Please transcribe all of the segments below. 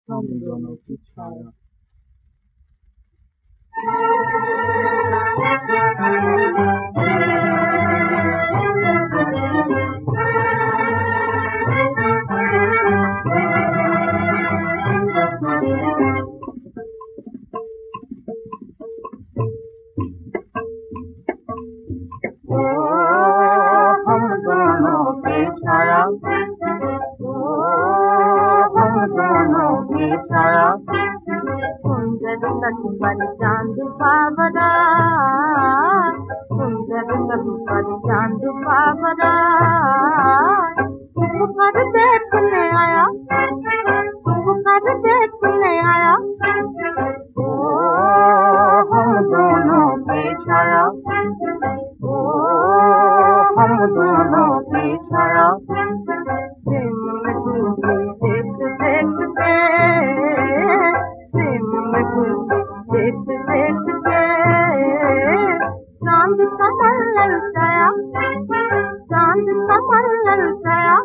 हम दोनों की छाया। हम दोनों की छाया, हम दोनों की छाया। सुंदर तट पर चांद बाबरा, सुंदर तट पर चांद बाबरा, तुम कर देखने आया, तुम कर देखने आया। हम दोनों की छाया, हम दोनों की छाया। प्रेम में डूबी देख देख के, प्रेम में डूबी देख देख के, चांद कमल ललचाया, चांद कमल ललचाया।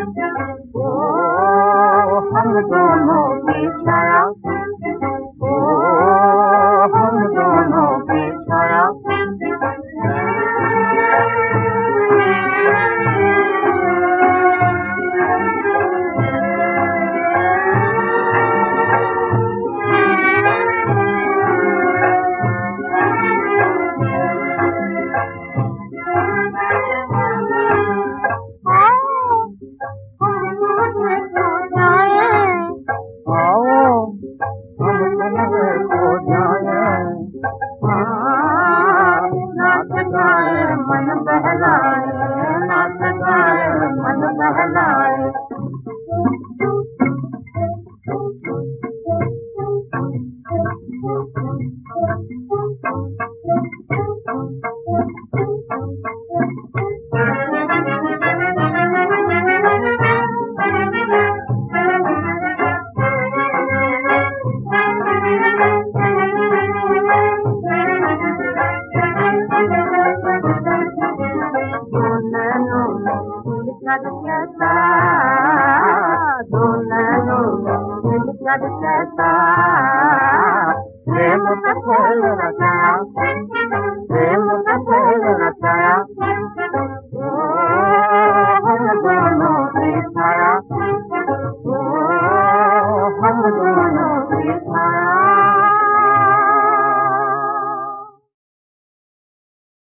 हम दोनों की छाया, हम दोनों की छाया। मन बहलाए, नाच गाए मन बहलाए। कर